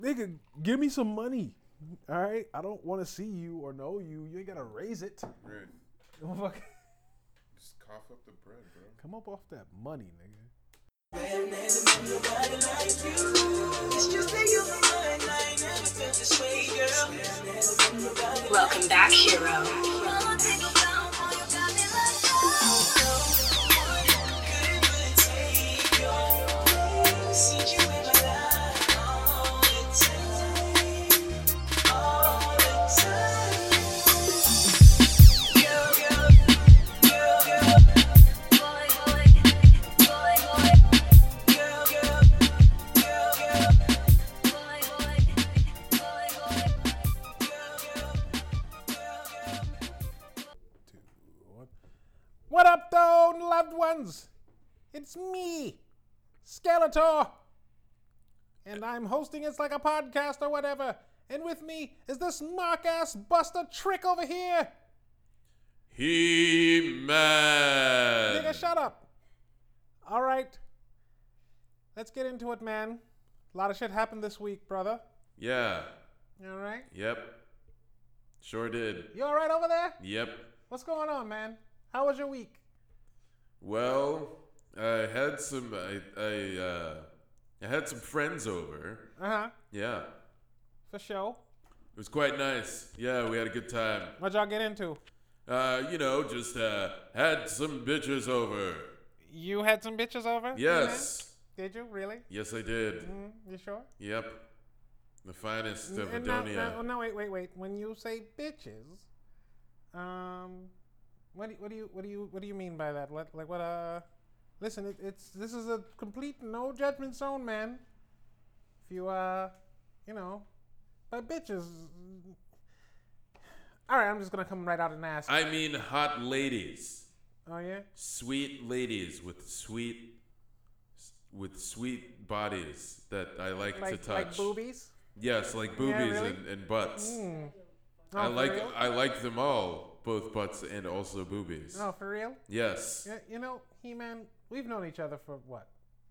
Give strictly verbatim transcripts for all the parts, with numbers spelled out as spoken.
nigga, give me some money. All right, I don't want to see you or know you. You ain't gotta raise it. Right. Fuck. Just cough up the bread, bro. Come up off that money, nigga. Welcome back, hero. What up, though, loved ones? It's me, Skeletor. And I'm hosting It's Like a Podcast or whatever. And with me is this mark-ass Buster Trick over here. He-Man. Nigga, shut up. All right. Let's get into it, man. A lot of shit happened this week, brother. Yeah. You all right? Yep. Sure did. You all right over there? Yep. What's going on, man? How was your week? Well, I had some. I I uh, I had some friends over. Uh huh. Yeah. For sure. It was quite nice. Yeah, we had a good time. What'd y'all get into? Uh, you know, just uh, had some bitches over. You had some bitches over? Yes. Yeah? Did you really? Yes, I did. Mm, you sure? Yep. The finest of And now- Adonia. now- no, wait, wait, wait. When you say bitches, um, what do, what do you what do you what do you mean by that? What like what uh? Listen, it, it's this is a complete no judgment zone, man. If you uh, you know, by bitches. All right, I'm just gonna come right out and ask. I mean, hot ladies. Oh yeah. Sweet ladies with sweet, with sweet bodies that I like, Like to touch. like boobies. Yes, like boobies really? and, and butts. Mm. I Oh, for like real? I like them all, both butts and also boobies. Oh, for real? Yes. Yeah, you know, He-Man, we've known each other for what?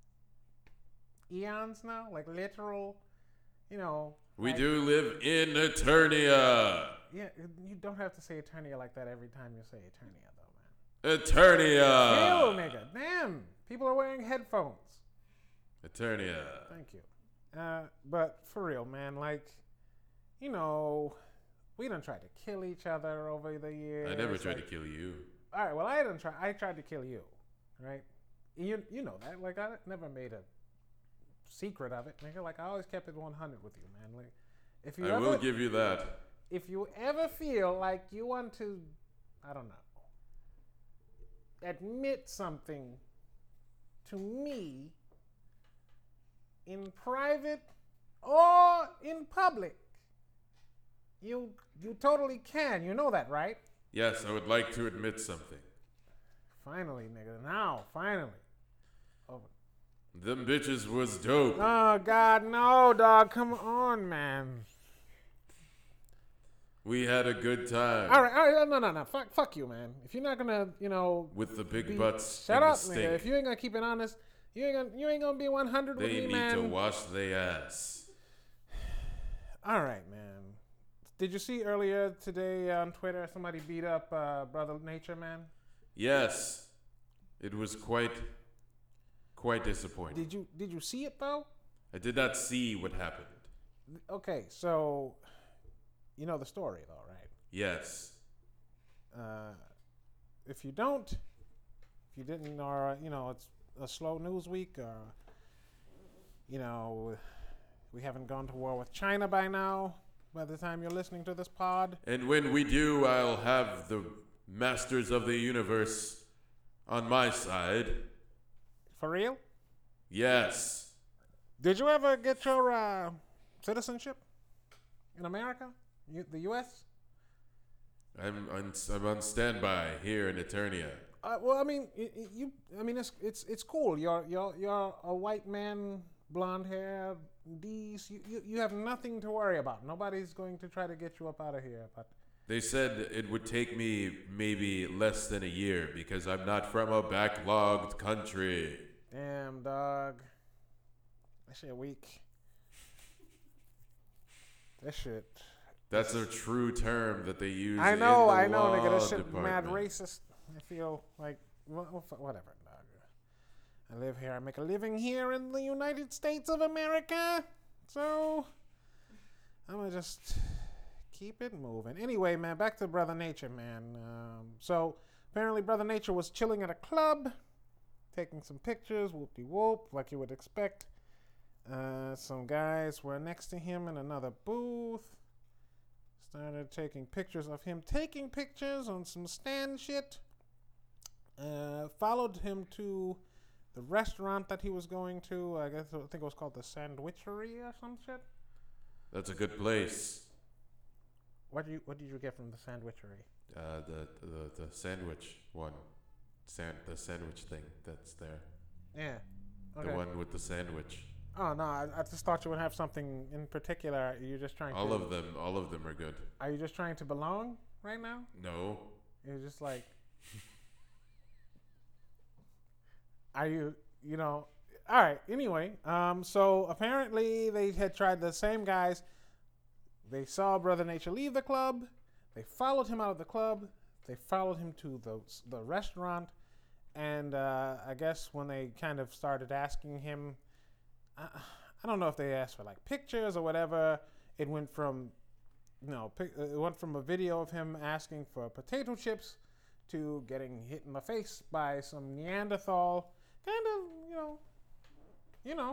Eons now? Like literal, you know. We like- do live in Eternia. Yeah, you don't have to say Eternia like that every time you say Eternia, though, man. Eternia. Ew, nigga. Damn. People are wearing headphones. Eternia. Thank you. Uh, but for real, man, like, you know, we done tried to kill each other over the years. I never tried like, to kill you. All right, well, I didn't try. I tried to kill you, right? You you know that. Like, I never made a secret of it, nigga. Like, I always kept it one hundred with you, man. Like, if you I ever, will give you that. if you ever feel like you want to, I don't know, admit something to me in private or in public, you you totally can. You know that, right? Yes, I would like to admit something. Finally, nigga. Now, finally. Over. Them bitches was dope. Oh God, no, dog. Come on, man. We had a good time. All right, all right. No, no, no. Fuck, fuck you, man. If you're not gonna, you know, With the big be- butts shut and up, the stink. nigga. If you ain't gonna keep it honest, you ain't gonna, you ain't gonna be one hundred with They me, need man. to wash their ass. All right, man. Did you see earlier today on Twitter somebody beat up uh, Brother Nature, man? Yes, it was quite, quite disappointing. Did you did you see it though? I did not see what happened. Okay, so you know the story though, right? Yes. Uh, if you don't, if you didn't, or you know, it's a slow news week, or you know, we haven't gone to war with China by now. By the time you're listening to this pod, And when we do, I'll have the masters of the universe on my side. for real? Yes. Did you ever get your uh, citizenship in America, you, the U S? I'm on, I'm on standby here in Eternia. Uh, well, I mean, y- y- you. I mean, it's it's it's cool. You're you're you're a white man, blonde hair, D's. You, you you have nothing to worry about. Nobody's going to try to get you up out of here. But They said it would take me maybe less than a year because I'm not from a backlogged country. damn, dog, that shit weak. This shit. That's a true term that they use. I know, in the I know, law nigga. This shit department. mad racist. I feel like whatever. Dog. I live here. I make a living here in the United States of America. So I'm gonna just keep it moving. Anyway, man, back to Brother Nature, man. Um, so apparently, Brother Nature was chilling at a club, taking some pictures, whoop-de-whoop, like you would expect. Uh, some guys were next to him in another booth. Started taking pictures of him taking pictures on some stand shit. Uh, followed him to the restaurant that he was going to. I guess I think it was called the Sandwichery or some shit. That's a good place. What did you What did you get from the Sandwichery? Uh, the, the the sandwich one, San, the sandwich thing that's there. Yeah. Okay. The one with the sandwich. Oh no, I, I just thought you would have something in particular. You're just trying. All to... of them, all of them are good. Are you just trying to belong right now? No. You're just like. Are you? You know. All right. Anyway, um, so apparently they had tried the same guys. They saw Brother Nature leave the club. They followed him out of the club. They followed him to the the restaurant, and uh, I guess when they kind of started asking him. I, I don't know if they asked for like pictures or whatever. It went from, you know, pic, it went from a video of him asking for potato chips to getting hit in the face by some Neanderthal, kind of, you know, you know,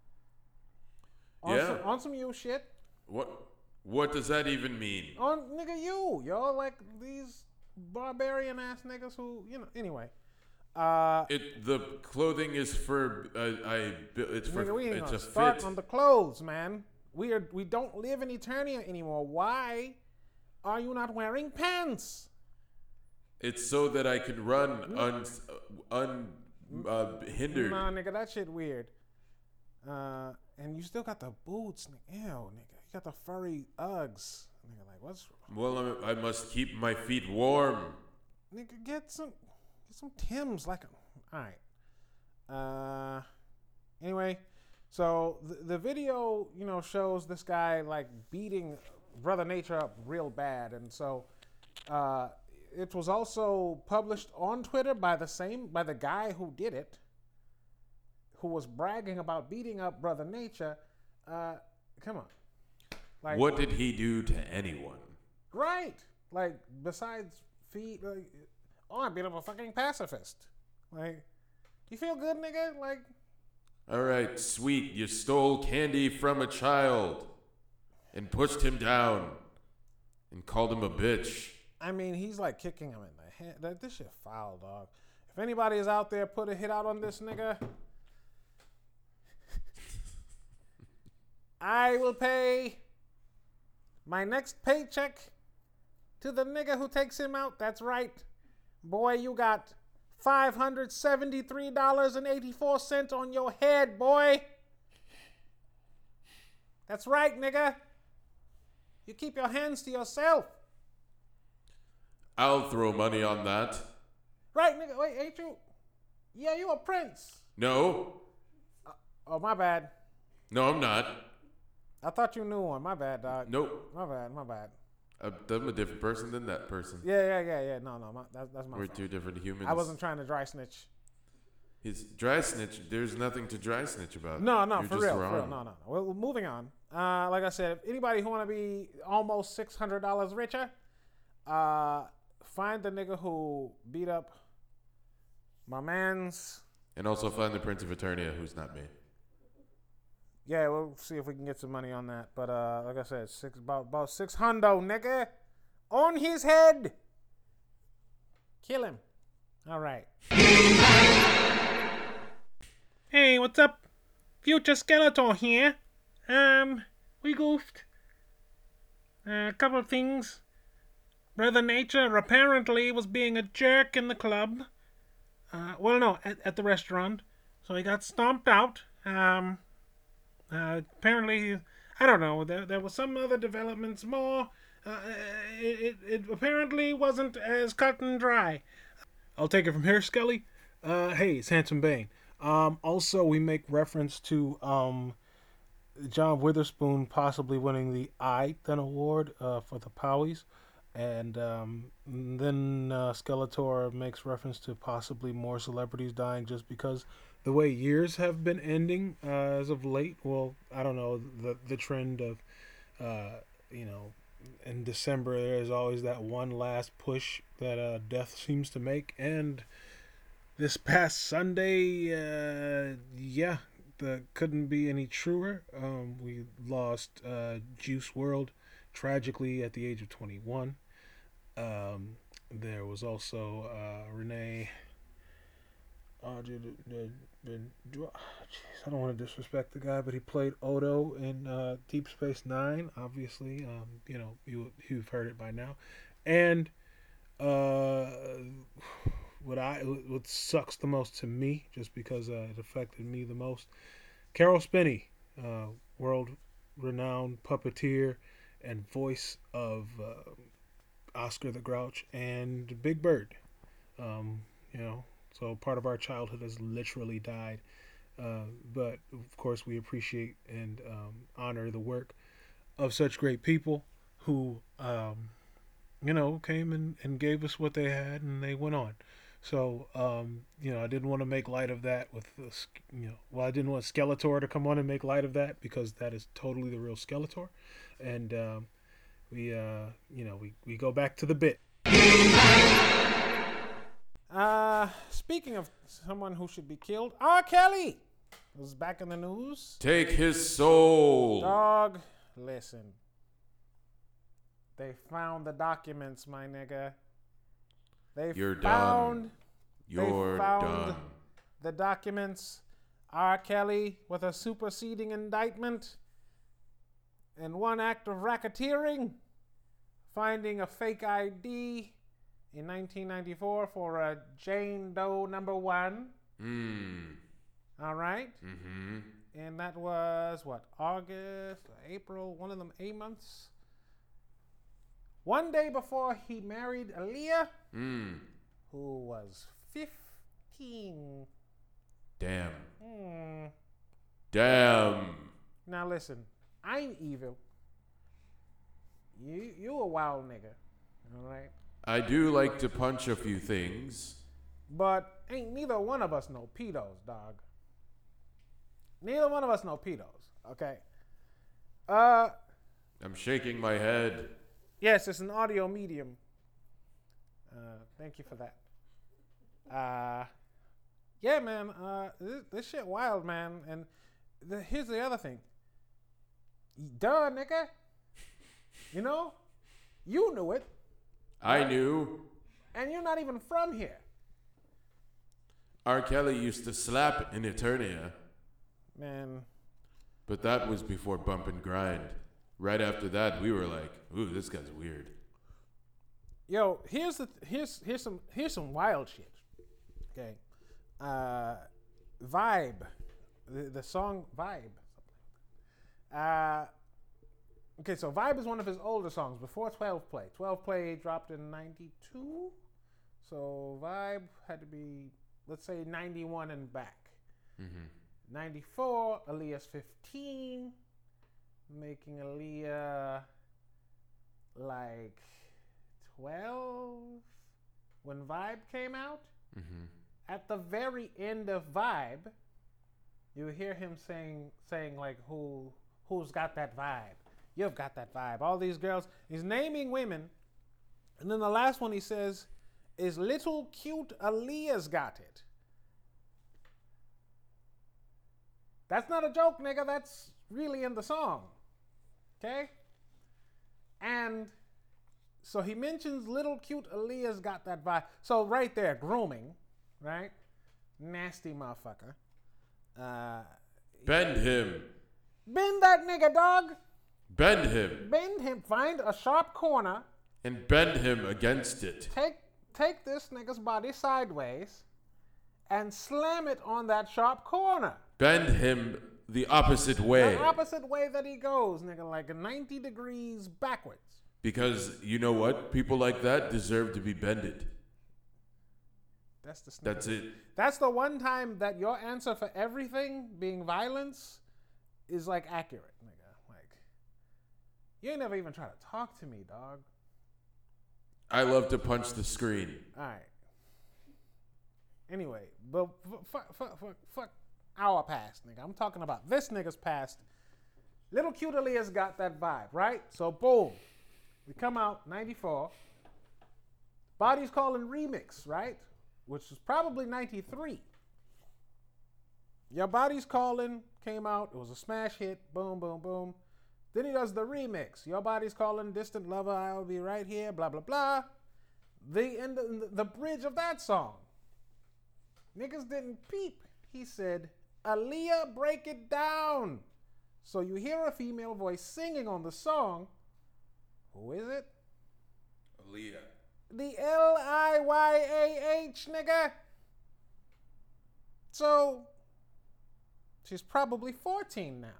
on Yeah. some, on some you shit. What What does that even mean? On nigga you, yo, like these barbarian ass niggas who, you know. Anyway. Uh, It the clothing is for uh, I it's for nigga, we ain't it's gonna a start fit. on the clothes, man. We are we don't live in Eternia anymore. Why are you not wearing pants? It's so that I can run un un uh, hindered. Nah, nigga, that shit weird. Uh, and you still got the boots, nigga. Ew, nigga. You got the furry Uggs, nigga. Like, what's Well, I'm, I must keep my feet warm. nigga? Get some, get some Timbs. Like, all right. Uh, anyway, so the the video, you know, shows this guy like beating Brother Nature up real bad, and so, uh, it was also published on Twitter by the same by the guy who did it, who was bragging about beating up Brother Nature. Uh, come on. Like, What did he do to anyone? right. Like, besides feet, like, oh, I beat up a fucking pacifist. Like, you feel good, nigga? Like, All right, sweet. You stole candy from a child and pushed him down and called him a bitch. I mean, he's like kicking him in the head. Like, this shit foul, dog. If anybody is out there, put a hit out on this nigga. I will pay my next paycheck to the nigga who takes him out. That's right. Boy, you got five hundred seventy-three dollars and eighty-four cents on your head, boy. That's right, nigga. You keep your hands to yourself. I'll throw money on that. Right, nigga. Wait, ain't you? Yeah, you a prince. No, Oh, my bad. no, I'm not. I thought you knew one. My bad, dog. Nope. My bad, my bad. I'm I'm a different person than that person. Yeah, yeah, yeah, yeah. No, no, my, that, that's my We're fault. two different humans. I wasn't trying to dry snitch. He's dry snitch. There's nothing to dry snitch about. No, no, You're for just real, wrong. for real. No, no, no. Well, well, moving on. Uh, like I said, if anybody who want to be almost six hundred dollars richer, uh, find the nigga who beat up my man's. And also find the Prince of Eternia, who's not me. Yeah, we'll see if we can get some money on that. But uh, like I said, six about about six hundo, nigga, on his head. Kill him. All right. Hey, what's up? Future Skeletor here. Um, we goofed. A couple of things. Brother Nature apparently was being a jerk in the club. Uh, well, no, at, at the restaurant. So he got stomped out. Um, uh, apparently, I don't know, there, there was some other developments more. Uh, it, it, it apparently wasn't as cut and dry. I'll take it from here, Skelly. Uh, hey, it's Handsome Bane. Um, also, we make reference to um, John Witherspoon possibly winning the Eisner Award uh, for the Powies. And um, then uh, Skeletor makes reference to possibly more celebrities dying just because the way years have been ending uh, as of late. Well, I don't know, the the trend of, uh, you know, in December there's always that one last push that uh, death seems to make. And this past Sunday, uh, yeah, the couldn't be any truer. Um, we lost uh, Juice world tragically at the age of twenty-one. Um, there was also uh, Renee. Uh, did, did, did, did, I don't want to disrespect the guy, but he played Odo in uh, Deep Space Nine. Obviously, um, you know you you've heard it by now, and uh, what I what sucks the most to me, just because uh, it affected me the most. Carol Spinney, uh, world-renowned puppeteer and voice of uh, Oscar the Grouch and Big Bird. Um, you know, so part of our childhood has literally died. Uh, but of course, we appreciate and um, honor the work of such great people who, um, you know, came and, and gave us what they had and they went on. So, um, you know, I didn't want to make light of that with, the, you know, well, I didn't want Skeletor to come on and make light of that because that is totally the real Skeletor. And, um, we, uh, you know, we, we go back to the bit. Uh, speaking of someone who should be killed, R. Kelly was back in the news. Take his soul. Dog, listen. They found the documents, my nigga. They You're found, done. You're they found done. the documents. R. Kelly with a superseding indictment and one act of racketeering, finding a fake I D in nineteen ninety-four for a Jane Doe number one. Mm. All right. Mm-hmm. And that was what, August, April, one of them eight months. One day before he married Aaliyah, Mm. who was fifteen. Damn. Hmm. Damn. Now listen, I'm evil. You you a wild nigga, all right? I do like to punch a few things. But ain't neither one of us no pedos, dog. Neither one of us no pedos, okay? Uh, I'm shaking my head. yes, it's an audio medium. Uh, thank you for that. Uh, yeah, man. Uh, this, this shit wild, man. And the, here's the other thing. Duh, nigga. You know, you knew it, I knew. and you're not even from here. R. Kelly used to slap in Eternia, Man, but that was before Bump and Grind. Right after that, we were like, ooh, this guy's weird. yo, here's the here's here's some here's some wild shit. Okay, uh, Vibe, the the song Vibe. Uh, okay, so Vibe is one of his older songs before twelve Play. twelve Play dropped in ninety-two, so Vibe had to be, let's say, ninety-one and back. Mm-hmm. ninety-four, Aaliyah's fifteen, making Aaliyah like twelve when Vibe came out. Mm-hmm. At the very end of Vibe, you hear him saying saying like who who's got that vibe? You've got that vibe. All these girls. He's naming women, and then the last one he says is little cute Aaliyah's got it. That's not a joke, nigga. That's really in the song. Okay? And so he mentions little cute Aaliyah's got that vibe. So right there, grooming, right? Nasty motherfucker. Uh, Bend him. bend that nigga, dog. Bend him. Bend him. Find a sharp corner. And bend him against it. Take take this nigga's body sideways and slam it on that sharp corner. Bend him the opposite way. The opposite way that he goes, nigga, like ninety degrees backwards. Because you know what? People like that deserve to be bended. That's the. That's it. That's the one time that your answer for everything being violence is like accurate, nigga. Like, you ain't never even try to talk to me, dog. I love to punch the screen. All right. Anyway, but fuck, fuck, fuck, fuck our past, nigga. I'm talking about this nigga's past. Little Cute Aaliyah's got that vibe, right? So boom, we come out ninety-four. Body's Calling remix, right? Which is probably ninety-three. Your Body's Calling came out. It was a smash hit. Boom, boom, boom. Then he does the remix. Your Body's Calling, Distant Lover, I'll Be Right Here, blah, blah, blah. The end, the, the bridge of that song. Niggas didn't peep. He said, Aaliyah, break it down. So you hear a female voice singing on the song. Who is it? Aaliyah. The L I Y A H, nigga. So, she's probably fourteen now.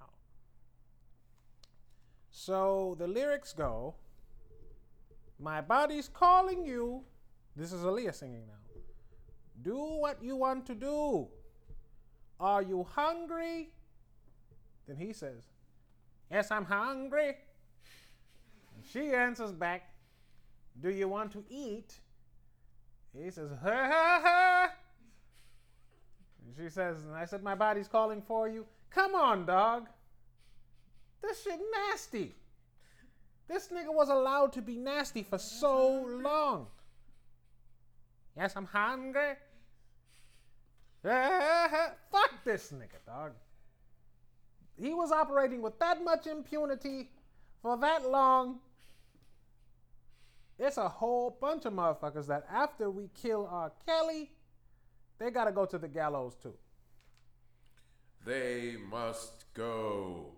So the lyrics go, my body's calling you. This is Aaliyah singing now. Do what you want to do. Are you hungry? Then he says, yes, I'm hungry. And she answers back, do you want to eat? He says, ha ha ha. And she says, and I said, my body's calling for you. Come on, dog. This shit nasty. This nigga was allowed to be nasty for so long. Yes, I'm hungry. Fuck this nigga, dog. He was operating with that much impunity for that long. It's a whole bunch of motherfuckers that after we kill R. Kelly, they gotta go to the gallows too. They must go.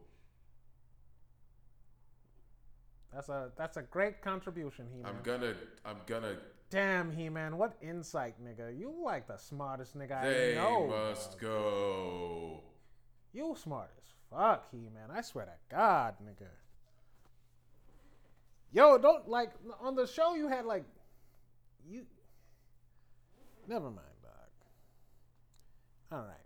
That's a that's a great contribution, He-Man. I'm gonna I'm gonna Damn, He-Man, what insight, nigga. You like the smartest nigga They I know. They must dog. go. You smart as fuck, He-Man. I swear to God, nigga. Yo, don't, like, on the show you had, like, you... Never mind, dog. All right,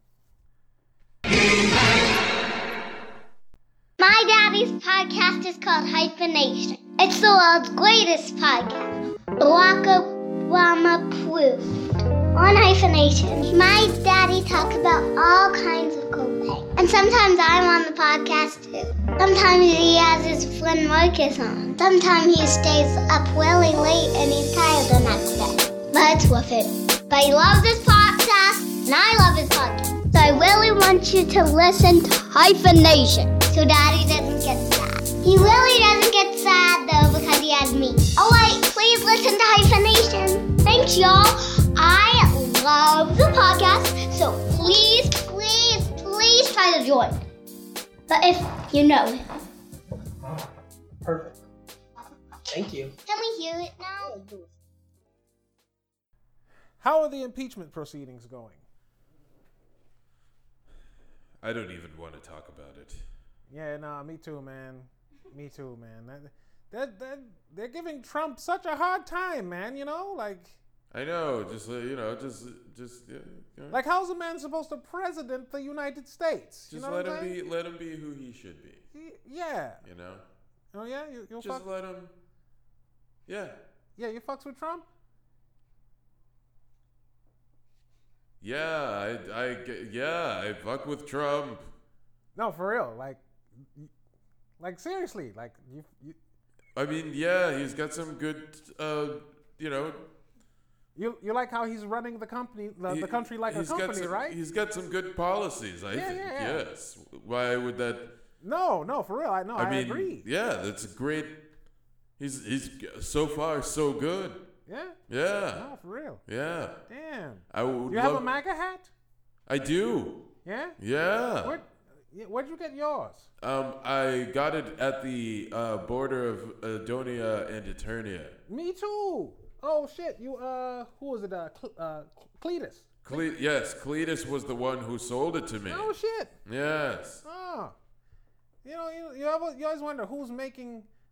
man. My daddy's podcast is called Hyphenation. It's the world's greatest podcast. Barack Obama approved. On Hyphenation, my daddy talks about all kinds of cool things. And sometimes I'm on the podcast too. Sometimes he has his friend Marcus on. Sometimes he stays up really late and he's tired the next day. But it's worth it. But he loves this podcast and I love his podcast. So I really want you to listen to Hyphenation so daddy doesn't get sad. He really doesn't get sad though because he has me. Alright, please listen to Hyphenation. Thanks y'all. I love the podcast, so please, please, please try to join. But if you know him. Perfect. Thank you. Can we hear it now? How are the impeachment proceedings going? I don't even want to talk about it. Yeah, nah, me too, man. Me too, man. That, that, that, they're giving Trump such a hard time, man, you know? Like... I know, just, uh, you know, just, just, yeah, you know. Like, how's a man supposed to president the United States? You Just know let what I'm him saying? be, let him be who he should be, He- yeah. you know? Oh, yeah? You, you'll Just fuck? let him, yeah. Yeah, you fucks with Trump? Yeah, I, I, get- yeah, I fuck with Trump. No, for real. Like, y- like seriously. Like, you, you, I mean, yeah, he's got some good, uh, you know. you, you like how he's running the company, the, he- the country like a he's got company, some- right? He's got some good policies, I Yeah, think, yeah, yeah. yes. Why would that, No, no, for real. I know. I, I mean, agree. yeah, that's a great, he's, he's so far so good. Yeah. Yeah, No, for real. yeah. Damn. I would You have love, a MAGA hat? I do, Yeah. yeah. Where, yeah, where'd you get yours? Um, I got it at the uh, border of Adonia and Eternia. Me too. Oh shit. You uh, who was it? Uh, Cle- uh Cletus. Cle- yes, Cletus was the one who sold it to me. Oh shit. Yes. Oh. You know, you, you, always, you always wonder who's making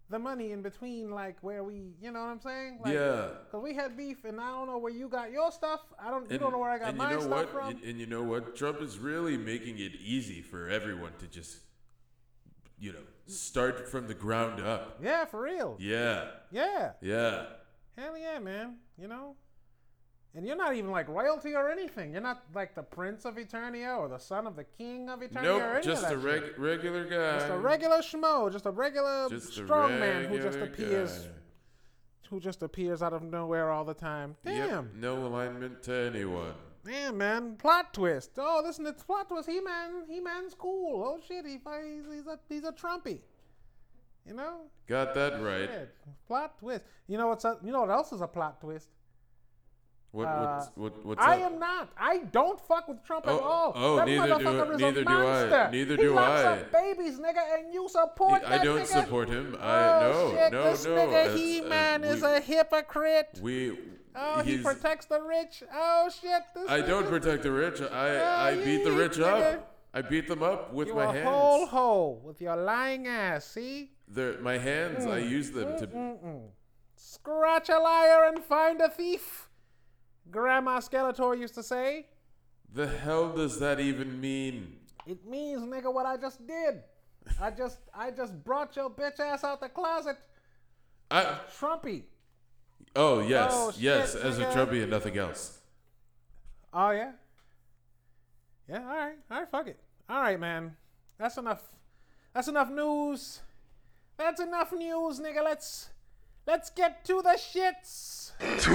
the money in between, like where we, you know what I'm saying? Like, Yeah. Because we had beef, and I don't know where you got your stuff. I don't. You And, don't know where I got and my you know stuff what? from. And, and you know what? Trump is really making it easy for everyone to just, you know, start from the ground up. Yeah, for real. Yeah. Yeah. Yeah. Hell yeah, man. You know? And you're not even like royalty or anything. You're not like the Prince of Eternia or the son of the King of Eternia or Nope, any just of that a reg- shit. regular guy. Just a regular schmo. Just a regular Just a strong man who just regular appears guy. who just appears out of nowhere all the time. Damn. Yep, no alignment to anyone. Damn, man. Plot twist. Oh, listen, it's plot twist. He-Man. He-Man's cool. Oh, shit. He, he's, he's, a, he's a Trumpy. You know? Got that right. Shit. Plot twist. You know what's up? You know what else is a plot twist? What, Uh, what's, what, what's I up? am not. I don't fuck with Trump at Oh, all. oh, that neither do motherfucker I- is neither a do I. monster. Neither he do locks I. up babies, nigga, and you support I that don't nigga. support him. I Oh, no, shit, no, this no. nigga that's, uh, He-Man is we- a hypocrite. We. Oh, he he's- protects the rich. Oh, shit. This I don't nigga- protect the rich. I Oh, I beat the you rich nigga. up. I beat them up with You my a hands. whole hoe with your lying ass, see? They're, my hands. I use them to. Mm-mm. Scratch a liar and find a thief. Grandma Skeletor used to say. The hell does that even mean? It means, nigga, what I just did. I just, I just brought your bitch ass out the closet, I. Trumpy. Oh yes, Oh, shit, yes. As a nigga. Trumpy and nothing else. Oh yeah. Yeah. All right. All right. Fuck it. All right, man. That's enough. That's enough news. That's enough news, nigga. Let's, let's get to the shits.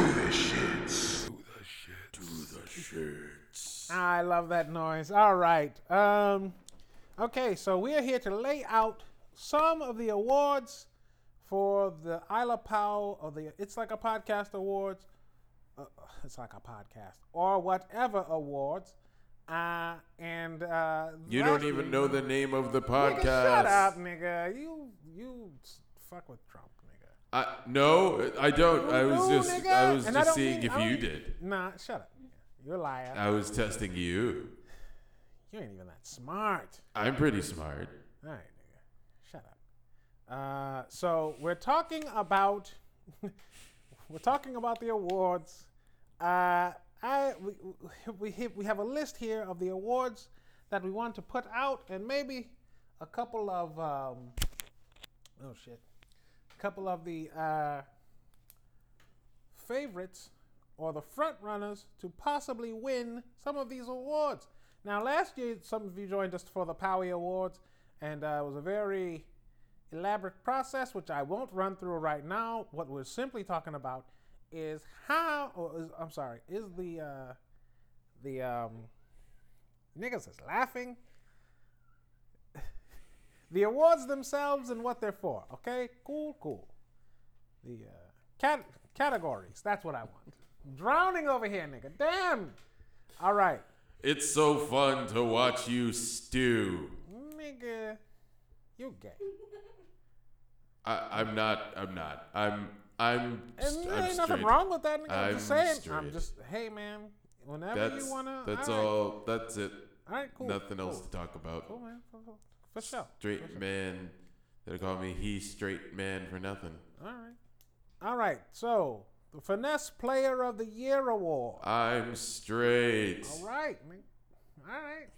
I love that noise. All right. Um, okay, so we are here to lay out some of the awards for the Isla Pau of the It's Like a Podcast Awards. Uh, it's like a podcast or whatever awards. Uh, and uh, You don't lastly- even know the name of the Nigga, podcast. shut up, nigga. You you s- fuck with Trump, nigga. I, no, I don't. I was You just, nigga. I was And I just don't seeing mean- if I you don't- did. Nah, shut up. Nigga. You're a liar. I was testing you. You ain't even that smart. I'm pretty smart. All right, nigga. Shut up. Uh, so we're talking about we're talking about the awards. Uh, I we we have, we have a list here of the awards that we want to put out, and maybe a couple of um, oh shit, a couple of the uh, favorites or the front runners to possibly win some of these awards. Now, last year, some of you joined us for the Powie Awards, and uh, it was a very elaborate process, which I won't run through right now. What we're simply talking about is how, or is, I'm sorry, is the uh, the um, niggas is laughing. The awards themselves and what they're for. Okay, cool, cool. The uh, cat categories. That's what I want. Drowning over here, nigga. Damn. All right. It's so fun to watch you stew. Nigga, you gay. I, I'm not. I'm not. I'm. I'm. And st- there I'm ain't nothing straight. wrong with that, nigga. I'm, just I'm saying. I'm straight. just, hey, man, whenever That's. you wanna. that's all. Right. all. That's it. All right, cool. Nothing else cool. to talk about. Cool, man. For, for, for sure. Straight For sure. man. They call me he straight man for nothing. All right. All right. So the Finesse Player of the Year award. I'm straight. All right, man. All right.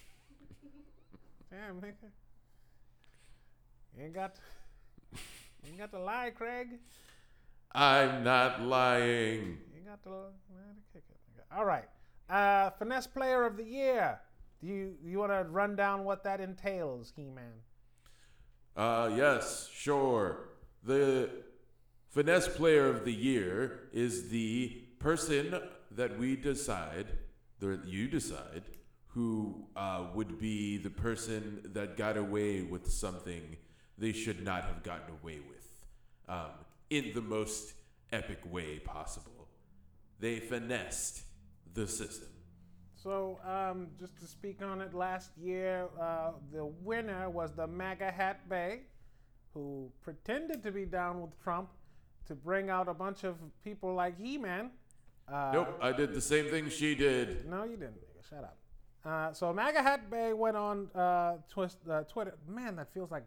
Damn, nigga. You ain't got. You ain't got to lie, Craig. I'm not lying. You got to man, to kick it. nigga. All right. Uh, Finesse Player of the Year. Do you you want to run down what that entails, He-Man? Uh, yes, sure. The Finesse Player of the Year is the person that we decide, that you decide, who uh, would be the person that got away with something they should not have gotten away with, um, in the most epic way possible. They finessed the system. So, um, just to speak on it, last year uh, the winner was the MAGA Hat Bay, who pretended to be down with Trump to bring out a bunch of people like He-Man. Uh, Nope, I did the same thing she did. No, you didn't. Nigga. Shut up. Uh, so MAGA Hat Bay went on uh, twist, uh, Twitter. Man, that feels like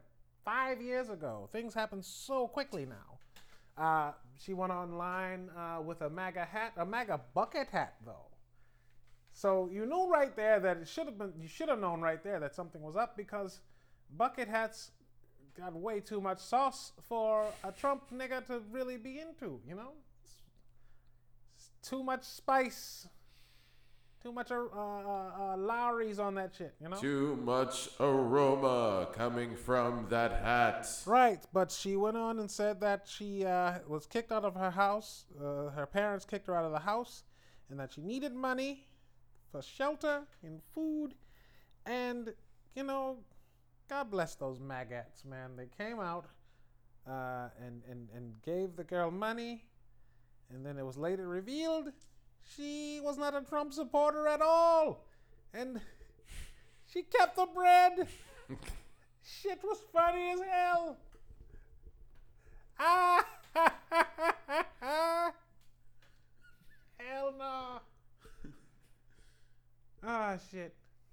five years ago. Things happen so quickly now. Uh, she went online uh, with a MAGA hat, a MAGA bucket hat, though. So you knew right there that it should have been. You should have known right there that something was up because bucket hats got way too much sauce for a Trump nigga to really be into. You know, it's, it's too much spice, too much uh, uh, uh, Lowry's on that shit. You know, Too much aroma coming from that hat. right? But she went on and said that she uh, was kicked out of her house. Uh, her parents kicked her out of the house, and that she needed money for shelter and food. And, you know, God bless those maggots, man. They came out uh, and, and, and gave the girl money. And then it was later revealed she was not a Trump supporter at all. And she kept the bread. Shit was funny as hell. Ah, hell no. Ah, shit.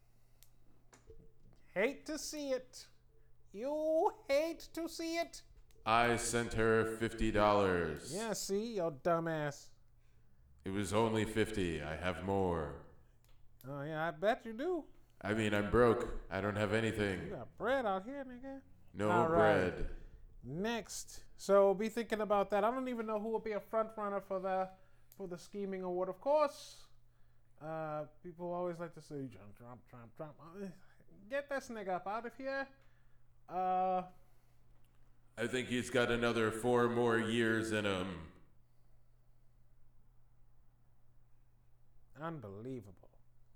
Hate to see it. You hate to see it. I sent her fifty dollars. Yeah, see, your dumbass. It was only fifty. I have more. Oh, yeah, I bet you do. I mean, I'm broke. I don't have anything. You got bread out here, nigga. No All right. bread. Next. So be thinking about that. I don't even know who will be a front runner for the for the scheming award. Of course, uh, people always like to say Trump, Trump, Trump, Trump. Uh, Get this nigga up out of here. Uh, I think he's got another four more years in him. unbelievable.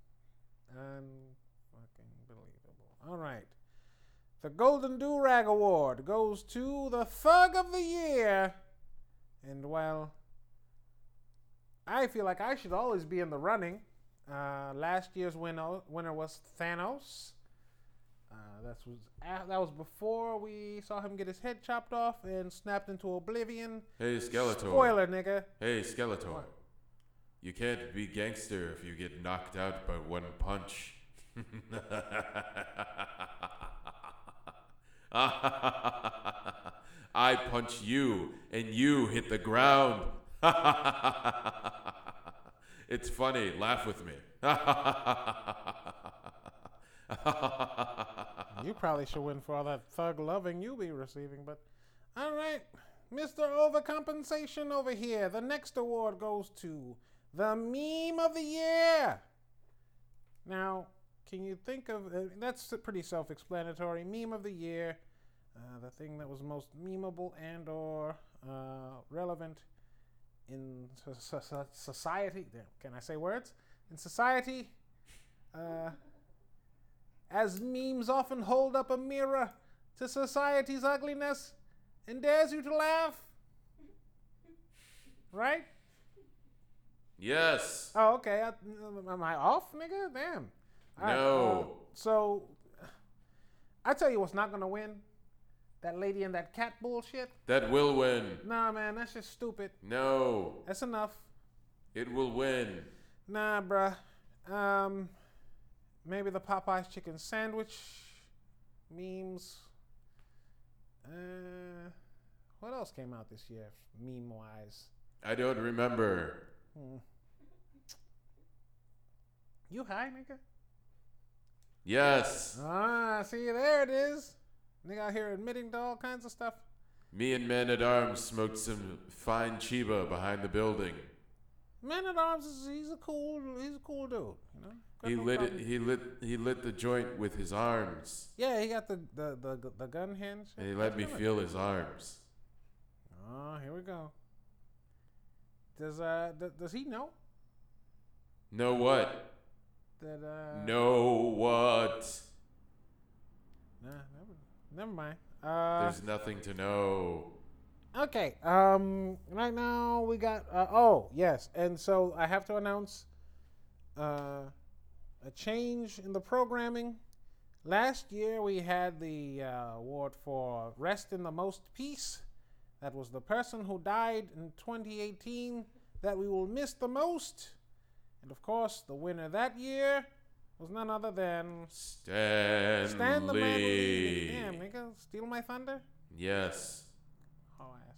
Unfucking believable. All right. The Golden Do-Rag Award goes to the Thug of the Year. And, well, I feel like I should always be in the running. Uh, last year's winner, winner was Thanos. Uh, that was uh, that was before we saw him get his head chopped off and snapped into oblivion. Hey, Skeletor. Spoiler, nigga. Hey, Skeletor. What? You can't be gangster if you get knocked out by one punch. I punch you, and you hit the ground. It's funny. Laugh with me. You probably should win for all that thug loving you be receiving, but all right. Mister Overcompensation over here. The next award goes to the Meme of the Year. Now, can you think of, uh, that's pretty self-explanatory. Meme of the Year, uh, the thing that was most memeable and or uh, relevant in so- so- so- society. Damn, can I say words? In society, uh, as memes often hold up a mirror to society's ugliness and dares you to laugh. Right? Yes. Oh, okay. I, am I off, nigga? Damn. All right, No. uh, so, I tell you what's not gonna win. That lady and that cat bullshit. That will win. Nah, man, that's just stupid. No. That's enough. It will win. Nah, bruh. Um, maybe the Popeyes chicken sandwich memes. Uh, what else came out this year, meme-wise? I don't remember. Hmm. You high, nigga? Yes. Ah, see, there it is. Nigga out here admitting to all kinds of stuff. Me and Man at Arms smoked some fine Chiba behind the building. Man at Arms is he's a cool he's a cool dude, you know. Got He no lit it. problem. He lit. He lit the joint with his arms, Yeah, he got the the the, the gun hinge. and he let me feel his arms. Oh, here we go. Does uh th- does he know Know what? that uh Know what? Nah, never never mind. Uh There's nothing to know. Okay. Um. Right now we got. Uh, oh yes, and so I have to announce uh, a change in the programming. Last year we had the uh, award for Rest in the Most Peace. That was the person who died in twenty eighteen that we will miss the most. And of course, the winner that year was none other than Stan, Stan the Man Lee. Lee. Damn, nigga, steal my thunder? Yes. Oh, ass.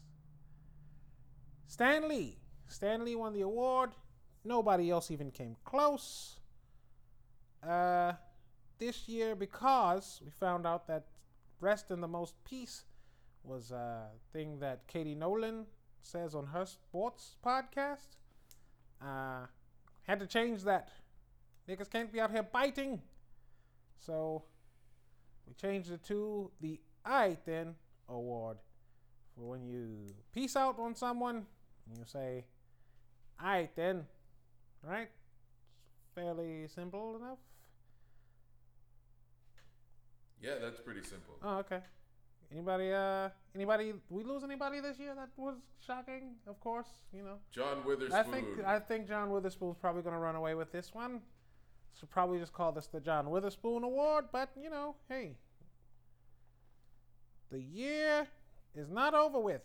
Stan Lee. Stan Lee won the award. Nobody else even came close. Uh, this year, because we found out that Rest in the Most Peace was a thing that Katie Nolan says on her sports podcast. Uh, had to change that. Niggas can't be out here biting. So we changed it to the Aight Then Award for when you peace out on someone and you say, Aight then. Right? Fairly simple enough. Yeah, that's pretty simple. Oh, okay. Anybody, uh, anybody, we lose anybody this year that was shocking? Of course, you know. John Witherspoon. I think, I think John Witherspoon's probably going to run away with this one. Should probably just call this the John Witherspoon Award, but, you know, hey. The year is not over with.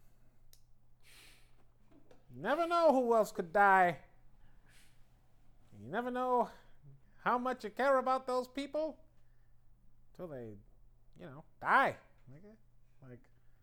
You never know who else could die. You never know how much you care about those people till they, you know, die. Like,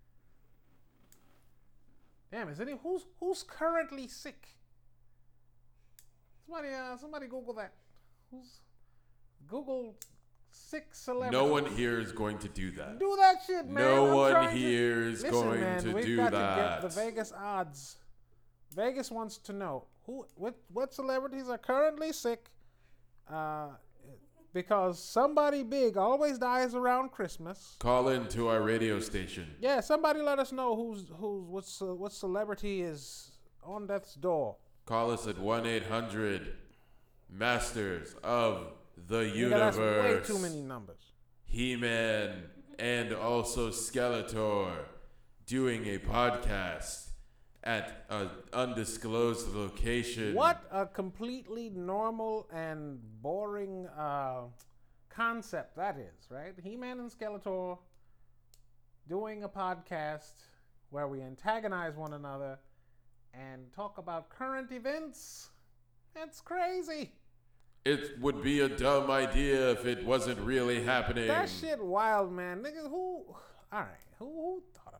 damn, is any who's who's currently sick? Somebody, uh, somebody Google that. Who's Google sick celebrities? No one here is going to do that. Do that shit, man. No I'm one trying here to, is listen, going man, to we've do got that. To get the Vegas odds. Vegas wants to know who, what, what celebrities are currently sick. Uh, because somebody big always dies around Christmas. Call in to our radio station. Yeah, somebody let us know who's who's what ce- what celebrity is on death's door. Call us at one eight hundred Masters of the Nigga, Universe. that's way too many numbers. He-Man and also Skeletor doing a podcast at an undisclosed location. What a completely normal and boring uh, concept that is, right? He-Man and Skeletor doing a podcast where we antagonize one another and talk about current events. That's crazy. It would be a dumb idea if it wasn't really happening. That shit wild, man. Nigga, who... All right, who, who thought of that?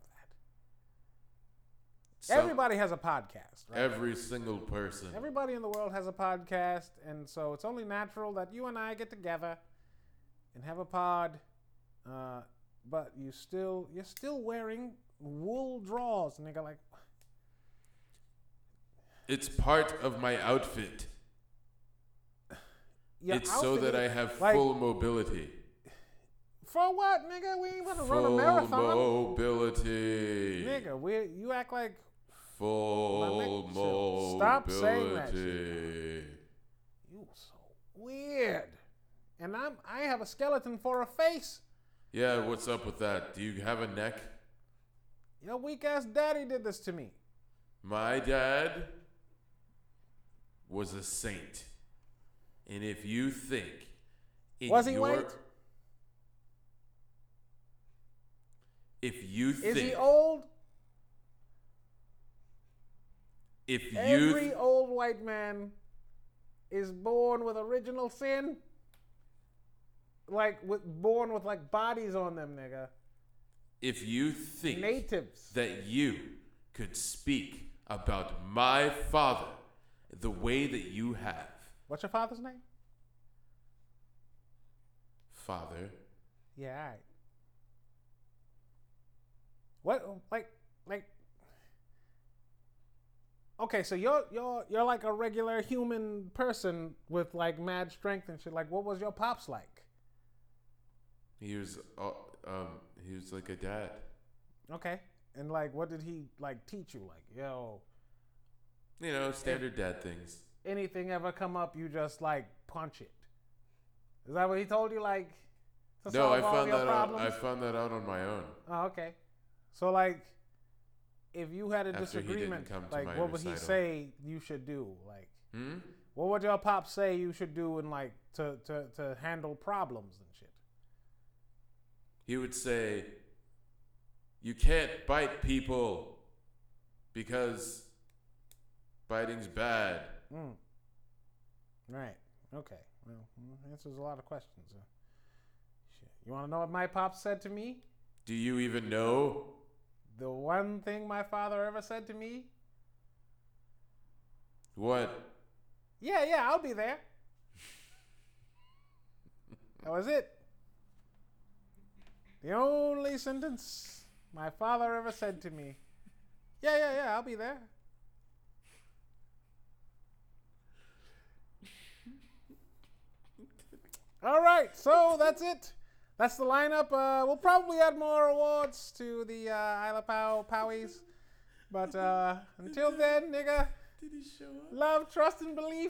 Some- Everybody has a podcast, right? Every single person. Everybody in the world has a podcast, and so it's only natural that you and I get together and have a pod. Uh, but you still, you're still wearing wool drawers, nigga. Like, It's part of my outfit. your It's so outfit that I is- have like, full mobility. For what, nigga? We ain't gonna run a Full marathon, mobility. nigga. We, you act like Full My mobility. nigga, stop saying that shit. you so weird. And I'm, I have a skeleton for a face. Yeah, what's up with that? Do you have a neck? Your weak ass daddy did this to me. My dad was a saint. And if you think in Was he your, white? If you Is think he old? if you Every old white man is born with original sin. Like, with, born with, like, bodies on them, nigga. if you think Natives. that you could speak about my father the way that you have, What's your father's name? Father, Yeah, all right. What, like, like, okay, so you're, you're, you're like a regular human person with, like, mad strength and shit. Like, what was your pops like? he was uh, um he was like a dad. Okay. And, like, what did he, like, teach you? Like, yo, You know, standard dad things. anything ever come up, you just, like, punch it. Is that what he told you, like, to No, I solve all found your that out. problems? I found that out on my own. Oh, okay. So, like, if you had a After he didn't disagreement, come to like, my what would he recital. say you should do? Like, Hmm? what would your pop say you should do in, like, to, to, to handle problems and shit? He would say, "You can't bite people because biting's bad." Mm. Right. Okay. well, answers a lot of questions. Uh, shit. You want to know what my pops said to me? Do you even know? The one thing my father ever said to me? What? Yeah, yeah, I'll be there. That was it. The only sentence my father ever said to me. Yeah, yeah, yeah, I'll be there. All right, so that's it. That's the lineup. Uh, we'll probably add more awards to the uh, Isla Pow Powies. But uh, until then, nigga, Did he show up? love, trust, and belief.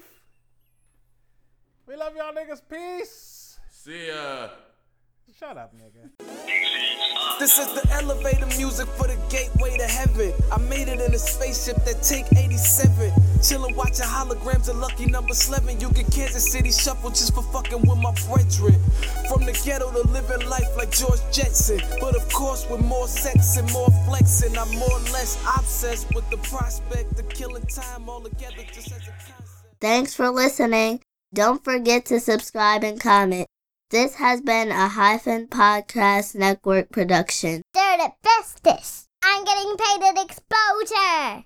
We love y'all niggas. Peace. See ya. Shut up, nigga. This is the elevator music for the gateway to heaven. I made it in a spaceship that take eighty-seven. Chillin' watching holograms of lucky number eleven. You get Kansas City shuffle just for fucking with my brethren. From the ghetto to living life like George Jetson. But of course with more sex and more flexing. I'm more or less obsessed with the prospect of killing time all together just as a concept. Thanks for listening. Don't forget to subscribe and comment. This has been a Hyphen Podcast Network production. They're the bestest. I'm getting paid at exposure.